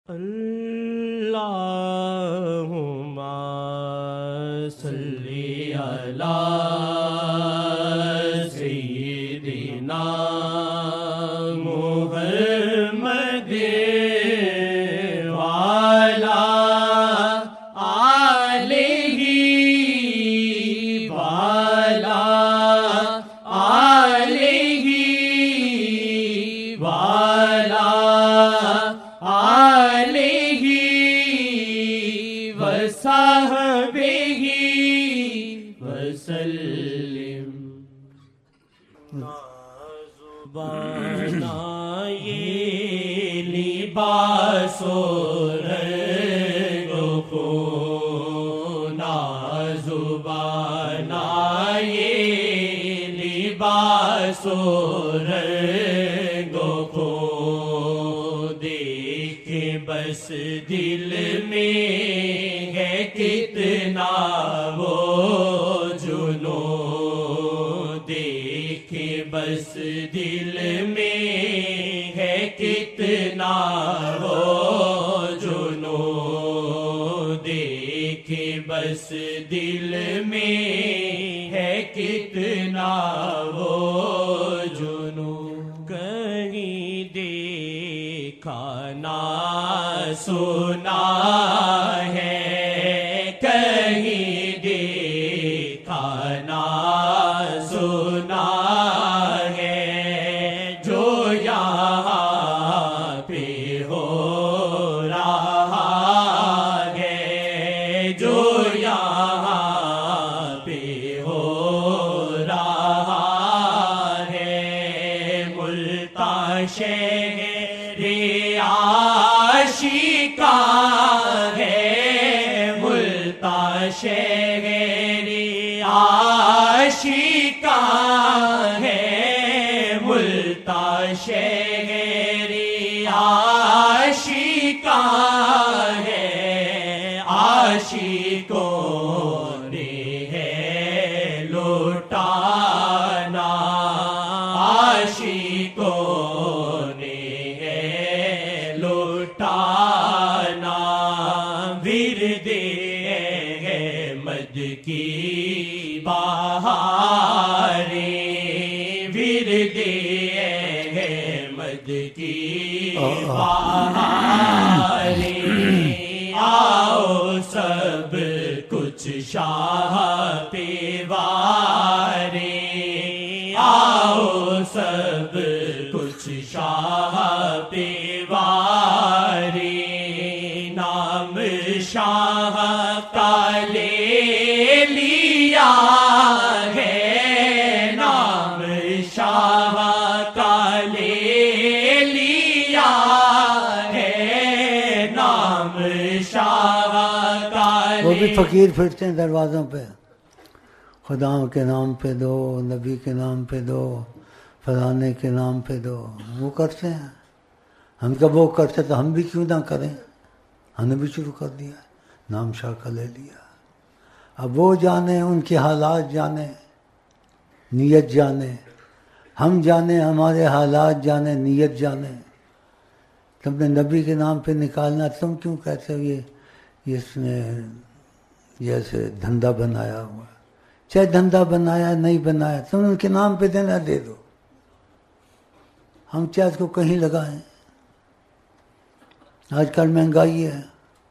اللہم صلی علی سیدنا محمد وعلی آلہ وعلی آلہ وعلی آلہ وصحبہ وسلم۔ زبانہ یہ لباس و رنگ و خون، زبانہ یہ لباس و رنگ و خون، دیکھ بس دل میں ہے کتنا وہ جنون، دیکھ بس دل میں ہے کتنا وہ جنون، دیکھ بس دل میں ہے کتنا وہ جنون، کہیں دیکھا نہ سنا ہے، کہیں دیکھا نہ سنا ہے، جو یہاں پہ ہو رہا ہے، جو یہاں پہ ہو رہا ہے، ملتان شہر عاشقاں ہے، ملتان شہر عاشقاں ہے، ملتان شہر عاشقاں ہے، عاشقوں نے ہے لوٹانا، عاشقوں نے ہے لوٹانا، ورد احمد کی بہاریں، ورد احمد کی بہاریں، آؤ سب کچھ شاہ پہ واریں، آؤ سب کچھ شاہ پہ واریں، نام شاہ کا لے لیا ہے، نام شاہ کا لے لیا ہے، نام شاہ کا وہ بھی فقیر پھرتے ہیں دروازوں پہ، خدا کے نام پہ دو، نبی کے نام پہ دو، فلانے کے نام پہ دو، وہ کرتے ہیں۔ ہم کب وہ کرتے تو ہم بھی کیوں نہ کریں، ہم نے بھی شروع کر دیا، نام شاہ کا لے لیا۔ اب وہ جانے، ان کے حالات جانے، نیت جانے، ہم جانے ہمارے حالات جانے، نیت جانے۔ تم نے نبی کے نام پہ نکالنا، تم کیوں کہتے ہو یہ اس نے جیسے دھندا بنایا ہوا، چاہے دھندا بنایا نہیں بنایا، تم ان کے نام پہ دینا دے دو، ہم چاہے اس کو کہیں لگائیں۔ آج کل مہنگائی ہے،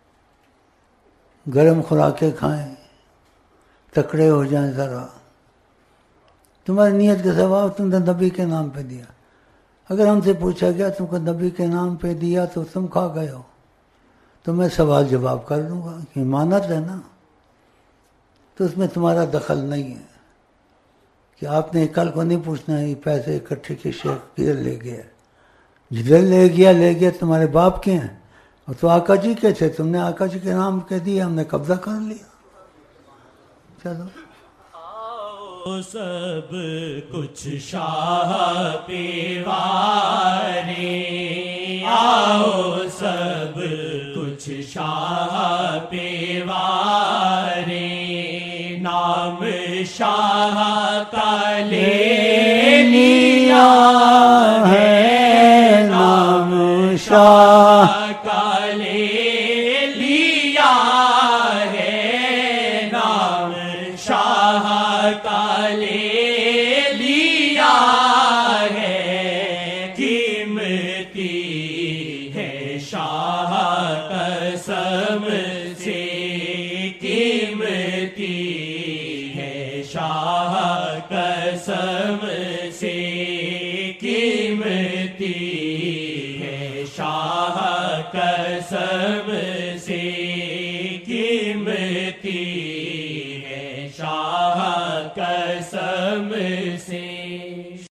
گرم خوراکیں کھائیں، تکڑے ہو جائیں ذرا، تمہاری نیت کے ثواب تم نے نبی کے نام پہ دیا۔ اگر ہم سے پوچھا گیا تم کو نبی کے نام پہ دیا تو تم کھا گئے ہو، تو میں سوال جواب کر دوں گا کہ امانت ہے نا، تو اس میں تمہارا دخل نہیں ہے کہ آپ نے کل کو نہیں پوچھنا ہے یہ پیسے اکٹھے کے شیخ کدھر لے گیا، جدھر لے گیا تمہارے باپ کے ہیں، اور تو آقا جی کے تھے، تم نے آقا جی کے نام کہہ دیا، ہم نے قبضہ کر لیا۔ چلو سب کچھ شاہ پہ واریں، آؤ سب کچھ شاہ پہ واریں، نام شاہ کا لے لیا ہے، نام شاہ کا لے لے لیا ہے، نام شاہ کا لے لیا ہے، قیمتی ہے شاہ قسم سے، قیمتی ہے شاہ قسم سے، قیمتی ہے شاہ قسم